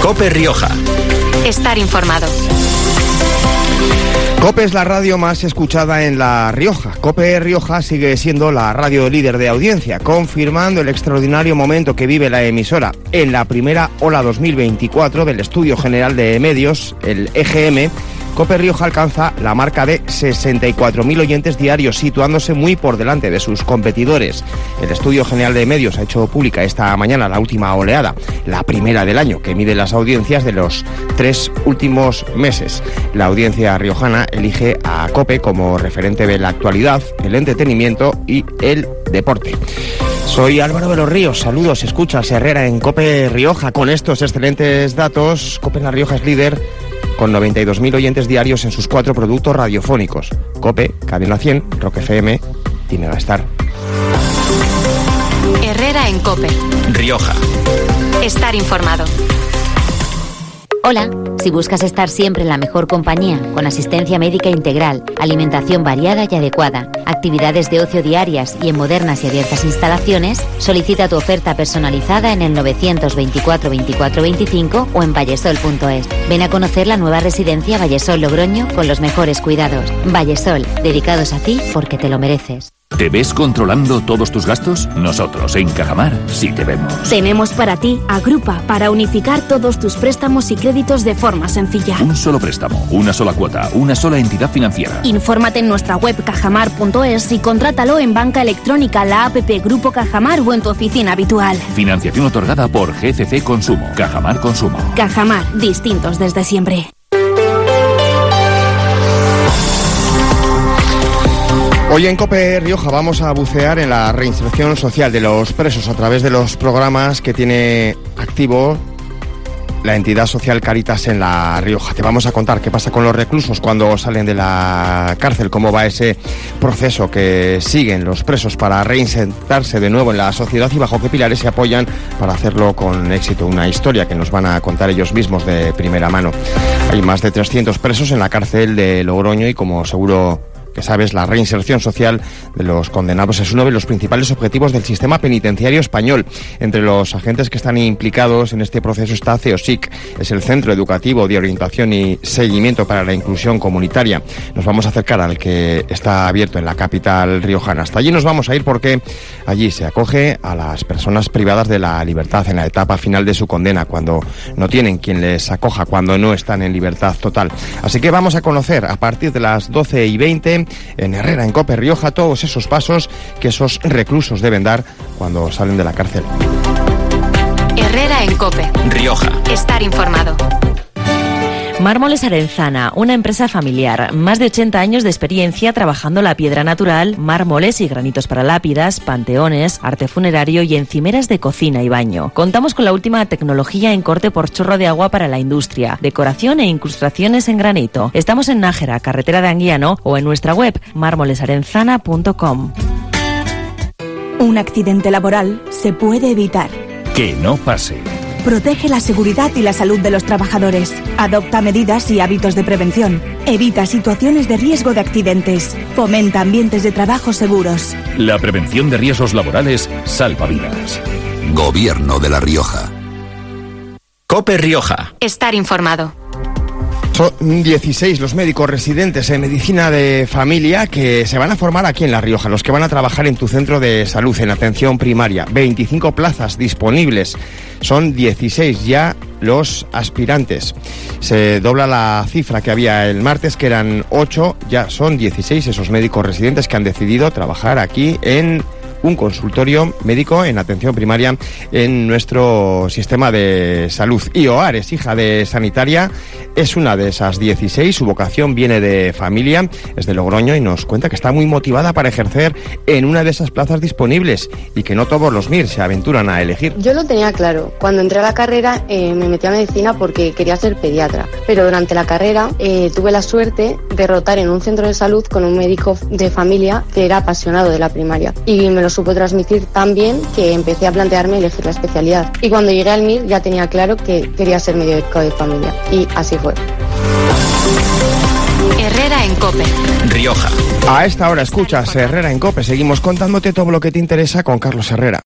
COPE Rioja. Estar informado. COPE es la radio más escuchada en La Rioja. COPE Rioja sigue siendo la radio líder de audiencia, confirmando el extraordinario momento que vive la emisora. En la primera ola 2024 del Estudio General de Medios, el EGM, COPE Rioja alcanza la marca de 64.000 oyentes diarios, situándose muy por delante de sus competidores. El Estudio General de Medios ha hecho pública esta mañana la última oleada, la primera del año, que mide las audiencias de los 3 últimos meses. La audiencia riojana elige a COPE como referente de la actualidad, el entretenimiento y el deporte. Soy Álvaro de los Ríos, saludos, escuchas Herrera en COPE Rioja. Con estos excelentes datos, COPE en La Rioja es líder con 92.000 oyentes diarios en sus 4 productos radiofónicos: COPE, Cadena 100, Rock FM y Megastar. Herrera en COPE Rioja. Estar informado. Hola, si buscas estar siempre en la mejor compañía, con asistencia médica integral, alimentación variada y adecuada, actividades de ocio diarias y en modernas y abiertas instalaciones, solicita tu oferta personalizada en el 924 24 25 o en vallesol.es. Ven a conocer la nueva residencia Vallesol Logroño con los mejores cuidados. Vallesol, dedicados a ti porque te lo mereces. ¿Te ves controlando todos tus gastos? Nosotros en Cajamar sí te vemos. Tenemos para ti Agrupa, para unificar todos tus préstamos y créditos de forma sencilla. Un solo préstamo, una sola cuota, una sola entidad financiera. Infórmate en nuestra web cajamar.es y contrátalo en banca electrónica, la app Grupo Cajamar o en tu oficina habitual. Financiación otorgada por GCC Consumo. Cajamar Consumo. Cajamar, distintos desde siempre. Hoy en COPE Rioja vamos a bucear en la reinserción social de los presos a través de los programas que tiene activo la entidad social Cáritas en La Rioja. Te vamos a contar qué pasa con los reclusos cuando salen de la cárcel, cómo va ese proceso que siguen los presos para reinsertarse de nuevo en la sociedad y bajo qué pilares se apoyan para hacerlo con éxito. Una historia que nos van a contar ellos mismos de primera mano. Hay más de 300 presos en la cárcel de Logroño y, como seguro que sabes, la reinserción social de los condenados es uno de los principales objetivos del sistema penitenciario español. Entre los agentes que están implicados en este proceso está CEOSIC, es el Centro Educativo de Orientación y Seguimiento para la Inclusión Comunitaria. Nos vamos a acercar al que está abierto en la capital riojana. Hasta allí nos vamos a ir porque allí se acoge a las personas privadas de la libertad en la etapa final de su condena, cuando no tienen quien les acoja, cuando no están en libertad total. Así que vamos a conocer a partir de las 12:20 en Herrera, en COPE Rioja, todos esos pasos que esos reclusos deben dar cuando salen de la cárcel. Herrera en COPE Rioja. Estar informado. Mármoles Arenzana, una empresa familiar, más de 80 años de experiencia trabajando la piedra natural, mármoles y granitos para lápidas, panteones, arte funerario y encimeras de cocina y baño. Contamos con la última tecnología en corte por chorro de agua para la industria, decoración e incrustaciones en granito. Estamos en Nájera, carretera de Anguiano, o en nuestra web mármolesarenzana.com. Un accidente laboral se puede evitar. Que no pase. Protege la seguridad y la salud de los trabajadores. Adopta medidas y hábitos de prevención. Evita situaciones de riesgo de accidentes. Fomenta ambientes de trabajo seguros. La prevención de riesgos laborales salva vidas. Gobierno de La Rioja. COPE Rioja. Estar informado. Son 16 los médicos residentes en medicina de familia que se van a formar aquí en La Rioja, los que van a trabajar en tu centro de salud, en atención primaria. 25 plazas disponibles. Son 16 ya los aspirantes. Se dobla la cifra que había el martes, que eran 8, ya son 16 esos médicos residentes que han decidido trabajar aquí en un consultorio médico en atención primaria en nuestro sistema de salud. IOAR es hija de sanitaria, es una de esas 16, su vocación viene de familia, es de Logroño y nos cuenta que está muy motivada para ejercer en una de esas plazas disponibles y que no todos los MIR se aventuran a elegir. Yo lo tenía claro. Cuando entré a la carrera me metí a medicina porque quería ser pediatra, pero durante la carrera tuve la suerte de rotar en un centro de salud con un médico de familia que era apasionado de la primaria y me lo supo transmitir tan bien que empecé a plantearme elegir la especialidad. Y cuando llegué al MIR ya tenía claro que quería ser médico de familia. Y así fue. Herrera en COPE Rioja. A esta hora escuchas Herrera en COPE. Seguimos contándote todo lo que te interesa con Carlos Herrera.